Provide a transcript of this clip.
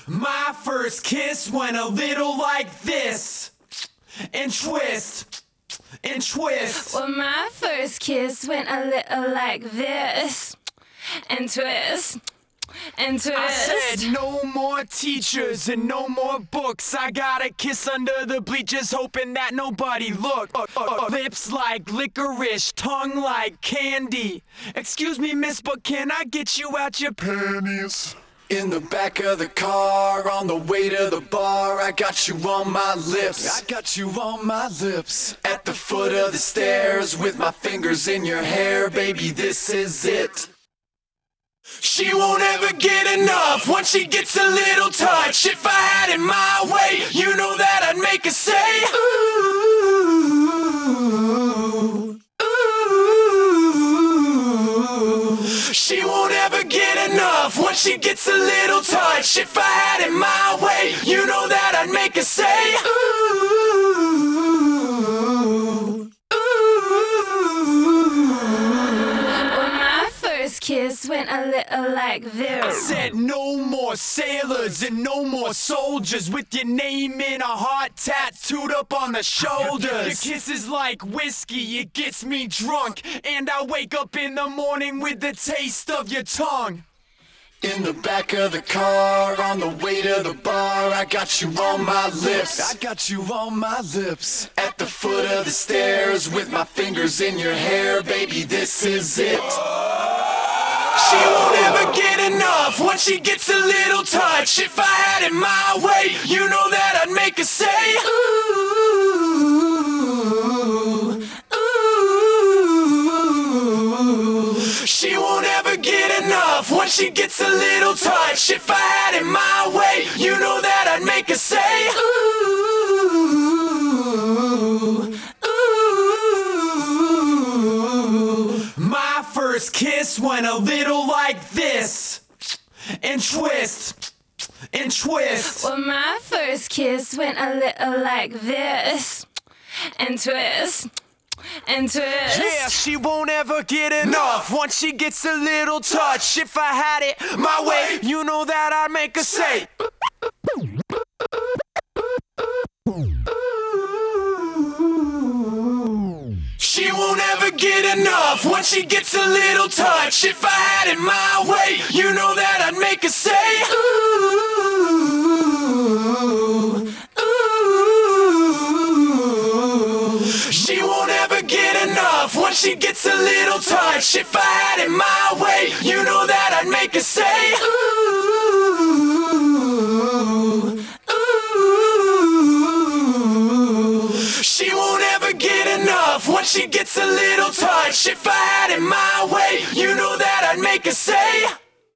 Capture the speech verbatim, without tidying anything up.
My first kiss went a little like this, and twist, and twist. Well, my first kiss went a little like this, and twist, and twist. I said no more teachers and no more books. I got a kiss under the bleachers, hoping that nobody looked. Uh, uh, uh, lips like licorice, tongue like candy. Excuse me, miss, but can I get you out your panties? In the back of the car, on the way to the bar, I got you on my lips. I got you on my lips. At the foot of the stairs, with my fingers in your hair, baby, this is it. She won't ever get enough once she gets a little touch. If I had it my way, you know that I'd make her say, ooh, ooh. She won't ever get enough once she gets a little touch. If I had it my way, you know that I'd make her say, ooh, ooh. Well, my first kiss went a little like this. I said no more sailors and no more soldiers with your name in a heart tattooed up on the shoulders. Your kiss is like whiskey, it gets me drunk, and I wake up in the morning with the taste of your tongue. In the back of the car, on the way to the bar, I got you on my lips. I got you on my lips. At the foot of the stairs, with my fingers in your hair, baby, this is it. She won't ever get enough once she gets a little touch. If I had it my way, you know that I'd make her say, ooh, ooh. She won't ever get enough once she gets a little touch. If I had it my way, you know that I'd make her say, ooh, ooh. My first kiss went a little like this, and twist, and twist. Well, my first kiss went a little like this, and twist, and twist. Yeah, she won't ever get enough once she gets a little touch. If I had it my way, you know that I'd make her say, she won't ever get enough once she gets a little touch. If I had it my way, you know that I'd make her say, ooh, ooh. She won't ever get enough once she gets a little touch. If I had it my way, you know that I'd make her say, ooh, ooh. She won't ever get enough once she gets a little touch. If I had it my way, you know that I'd make her say,